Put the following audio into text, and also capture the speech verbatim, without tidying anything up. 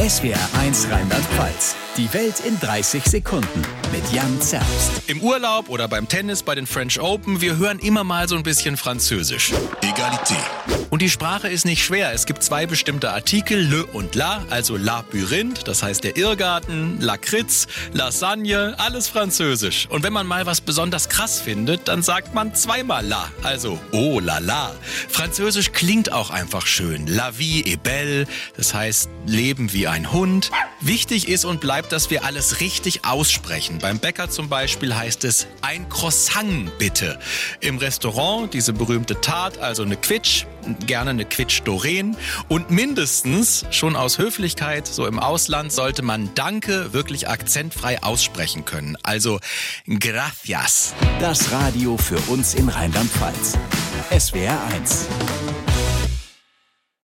S W R eins Rheinland-Pfalz. Die Welt in dreißig Sekunden mit Jan Zerbst. Im Urlaub oder beim Tennis bei den French Open, wir hören immer mal so ein bisschen Französisch. Egalité. Und die Sprache ist nicht schwer. Es gibt zwei bestimmte Artikel, le und la, also Labyrinth, das heißt der Irrgarten, Lakritz, Lasagne, alles Französisch. Und wenn man mal was besonders krass findet, dann sagt man zweimal la, also oh la la. Französisch klingt auch einfach schön. La vie est belle, das heißt Leben wie ein Hund. Wichtig ist und bleibt, dass wir alles richtig aussprechen. Beim Bäcker zum Beispiel heißt es ein Croissant bitte. Im Restaurant diese berühmte Tarte, also eine Quitsch, gerne eine Quitsch Doreen. Und mindestens, schon aus Höflichkeit, so im Ausland, sollte man Danke wirklich akzentfrei aussprechen können. Also gracias. Das Radio für uns in Rheinland-Pfalz. S W R eins.